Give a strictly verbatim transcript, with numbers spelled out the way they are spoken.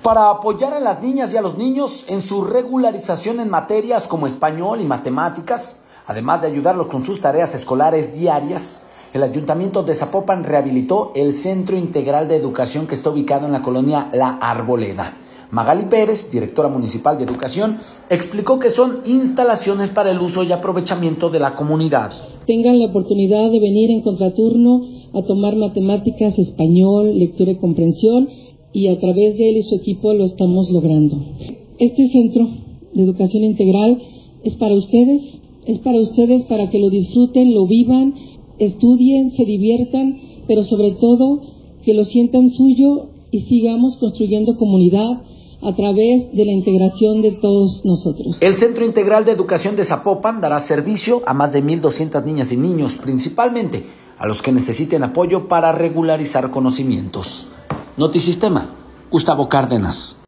Para apoyar a las niñas y a los niños en su regularización en materias como español y matemáticas, además de ayudarlos con sus tareas escolares diarias, el Ayuntamiento de Zapopan rehabilitó el Centro Integral de Educación que está ubicado en la colonia La Arboleda. Magali Pérez, directora municipal de Educación, explicó que son instalaciones para el uso y aprovechamiento de la comunidad. Tengan la oportunidad de venir en contraturno a tomar matemáticas, español, lectura y comprensión, y a través de él y su equipo lo estamos logrando. Este centro de educación integral es para ustedes, es para ustedes para que lo disfruten, lo vivan, estudien, se diviertan, pero sobre todo que lo sientan suyo y sigamos construyendo comunidad a través de la integración de todos nosotros. El Centro Integral de Educación de Zapopan dará servicio a más de mil doscientas niñas y niños, principalmente a los que necesiten apoyo para regularizar conocimientos. Notisistema, Gustavo Cárdenas.